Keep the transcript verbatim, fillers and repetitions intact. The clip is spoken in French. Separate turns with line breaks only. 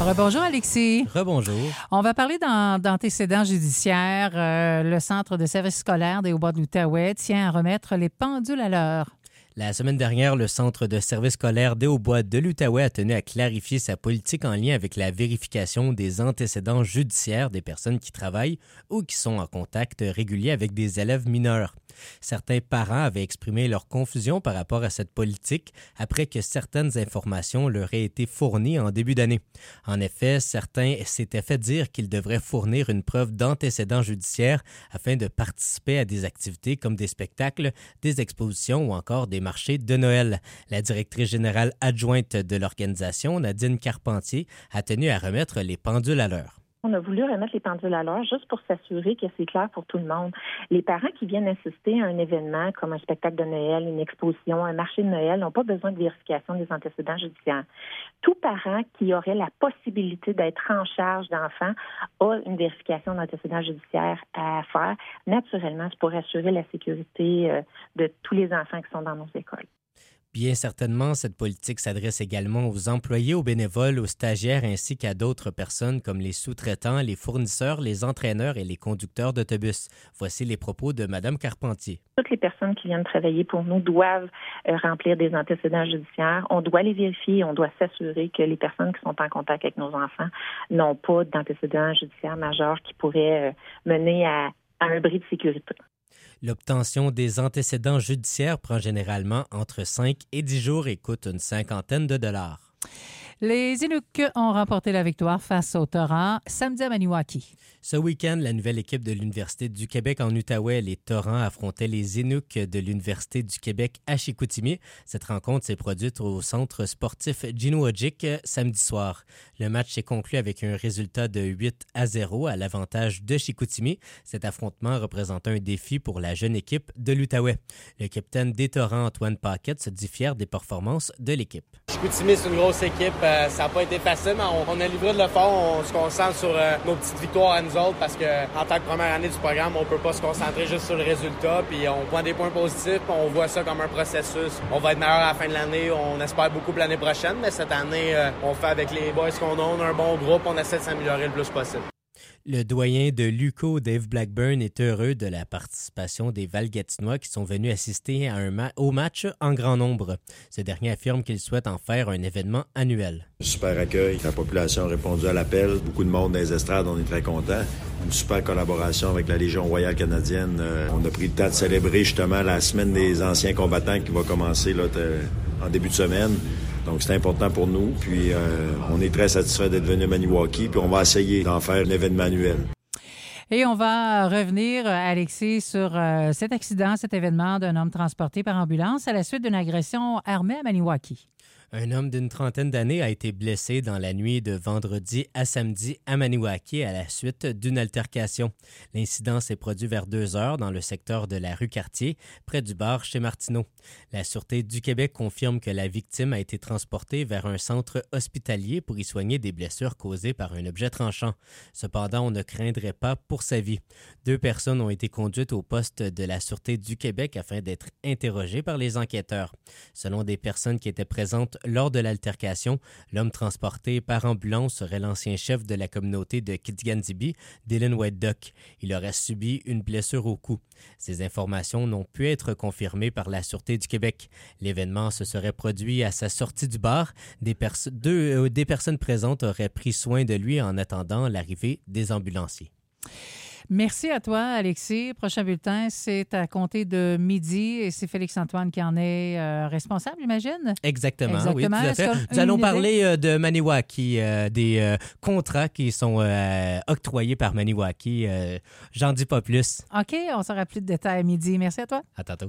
Rebonjour Alexis.
Rebonjour.
On va parler d'an- d'antécédents judiciaires. Euh, le Centre de services scolaires des Hauts-Bois de l'Outaouais tient à remettre les pendules à l'heure.
La semaine dernière, le Centre de services scolaires des Hauts-Bois de l'Outaouais a tenu à clarifier sa politique en lien avec la vérification des antécédents judiciaires des personnes qui travaillent ou qui sont en contact régulier avec des élèves mineurs. Certains parents avaient exprimé leur confusion par rapport à cette politique après que certaines informations leur aient été fournies en début d'année. En effet, certains s'étaient fait dire qu'ils devraient fournir une preuve d'antécédents judiciaires afin de participer à des activités comme des spectacles, des expositions ou encore des marchés de Noël. La directrice générale adjointe de l'organisation, Nadine Carpentier, a tenu à remettre les pendules à l'heure.
On a voulu remettre les pendules à l'heure juste pour s'assurer que c'est clair pour tout le monde. Les parents qui viennent assister à un événement comme un spectacle de Noël, une exposition, un marché de Noël n'ont pas besoin de vérification des antécédents judiciaires. Tout parent qui aurait la possibilité d'être en charge d'enfants a une vérification d'antécédents judiciaires à faire. Naturellement, c'est pour assurer la sécurité euh, de tous les enfants qui sont dans nos écoles.
Bien certainement, cette politique s'adresse également aux employés, aux bénévoles, aux stagiaires ainsi qu'à d'autres personnes comme les sous-traitants, les fournisseurs, les entraîneurs et les conducteurs d'autobus. Voici les propos de Mme Carpentier.
Toutes les personnes qui viennent travailler pour nous doivent euh, remplir des antécédents judiciaires. On doit les vérifier. On doit s'assurer que les personnes qui sont en contact avec nos enfants n'ont pas d'antécédents judiciaires majeurs qui pourraient euh, mener à, à un bris de sécurité.
L'obtention des antécédents judiciaires prend généralement entre cinq et dix jours et coûte une cinquantaine de dollars.
Les Inuks ont remporté la victoire face aux Torrents samedi à Maniwaki.
Ce week-end, la nouvelle équipe de l'Université du Québec en Outaouais, les Torrents, affrontaient les Inuks de l'Université du Québec à Chicoutimi. Cette rencontre s'est produite au centre sportif Ginoojik samedi soir. Le match s'est conclu avec un résultat de huit à zéro à l'avantage de Chicoutimi. Cet affrontement représente un défi pour la jeune équipe de l'Outaouais. Le capitaine des Torrents, Antoine Paquette, se dit fier des performances de l'équipe.
Chicoutimi, c'est une grosse équipe. Euh, ça n'a pas été facile, mais on, on a livré de l'effort. On se concentre sur euh, nos petites victoires à nous autres parce qu'en tant que première année du programme, on ne peut pas se concentrer juste sur le résultat. Puis on prend des points positifs, puis on voit ça comme un processus. On va être meilleur à la fin de l'année. On espère beaucoup pour l'année prochaine, mais cette année, euh, on fait avec les boys qu'on a. On a un bon groupe. On essaie de s'améliorer le plus possible.
Le doyen de l'U Q O, Dave Blackburn, est heureux de la participation des Valgatinois qui sont venus assister à un ma- au match en grand nombre. Ce dernier affirme qu'il souhaite en faire un événement annuel.
Super accueil. La population a répondu à l'appel. Beaucoup de monde dans les estrades, on est très contents. Une super collaboration avec la Légion royale canadienne. Euh, on a pris le temps de célébrer justement la semaine des anciens combattants qui va commencer là, t- en début de semaine. Donc, c'est important pour nous. Puis, euh, on est très satisfait d'être venu à Maniwaki. Puis, on va essayer d'en faire un événement annuel.
Et on va revenir, Alexis, sur euh, cet accident, cet événement d'un homme transporté par ambulance à la suite d'une agression armée à Maniwaki.
Un homme d'une trentaine d'années a été blessé dans la nuit de vendredi à samedi à Maniwaki à la suite d'une altercation. L'incident s'est produit vers deux heures dans le secteur de la rue Cartier, près du bar chez Martineau. La Sûreté du Québec confirme que la victime a été transportée vers un centre hospitalier pour y soigner des blessures causées par un objet tranchant. Cependant, on ne craindrait pas pour sa vie. Deux personnes ont été conduites au poste de la Sûreté du Québec afin d'être interrogées par les enquêteurs. Selon des personnes qui étaient présentes lors de l'altercation, l'homme transporté par ambulance serait l'ancien chef de la communauté de Kidiganzibi, Dylan White Duck. Il aurait subi une blessure au cou. Ces informations n'ont pu être confirmées par la Sûreté du Québec. L'événement se serait produit à sa sortie du bar. Des, pers- deux, euh, des personnes présentes auraient pris soin de lui en attendant l'arrivée des ambulanciers.
Merci à toi, Alexis. Prochain bulletin, c'est à compter de midi et c'est Félix-Antoine qui en est euh, responsable, j'imagine?
Exactement,
Exactement.
oui, tout à fait.
Est-ce qu'on-
Nous allons
une
parler
idée?
euh, de Maniwaki, euh, des euh, contrats qui sont euh, octroyés par Maniwaki. Euh, j'en dis pas plus.
OK, on saura plus de détails à midi. Merci à toi.
À tantôt.